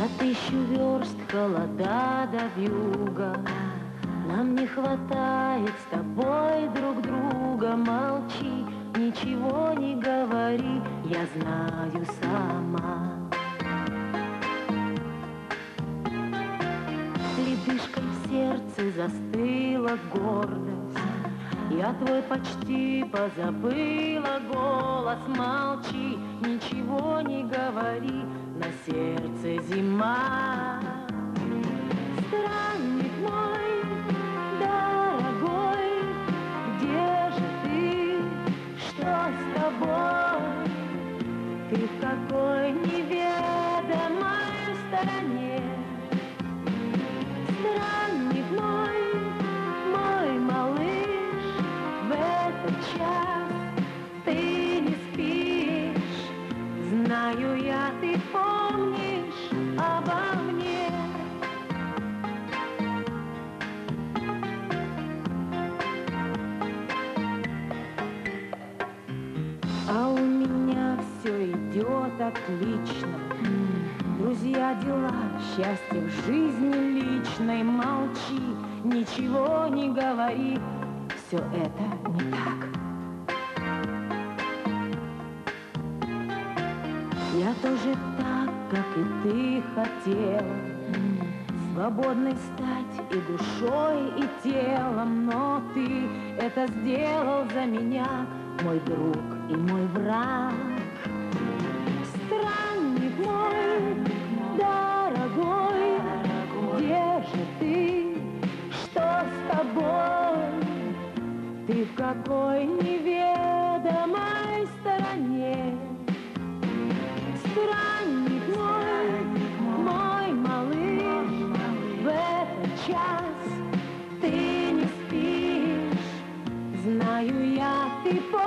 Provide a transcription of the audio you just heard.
За 1000 верст холода до вьюга. Нам не хватает с тобой друг друга. Молчи, ничего не говори, я знаю сама. Ледышкой в сердце застыла гордость. Я твой почти позабыла голос. Молчи, ничего не говори, на сердце зима. Странник мой, дорогой, где же ты? Что с тобой? Ты в какой неведомой стороне? Странник мой, мой малыш, в этот час ты не спишь. Знаю я, ты помнишь обо мне. А у меня все идет отлично. Друзья, дела, счастье в жизни личной. Молчи, ничего не говори, все это не так. Я тоже так, как и ты хотела, свободной стать и душой, и телом. Но ты это сделал за меня, мой друг и мой враг. Странник мой, дорогой, где же ты? Что с тобой? Ты в какой неведомой стороне? Странник мой малыш, в этот час ты не спишь. Знаю я, ты помнишь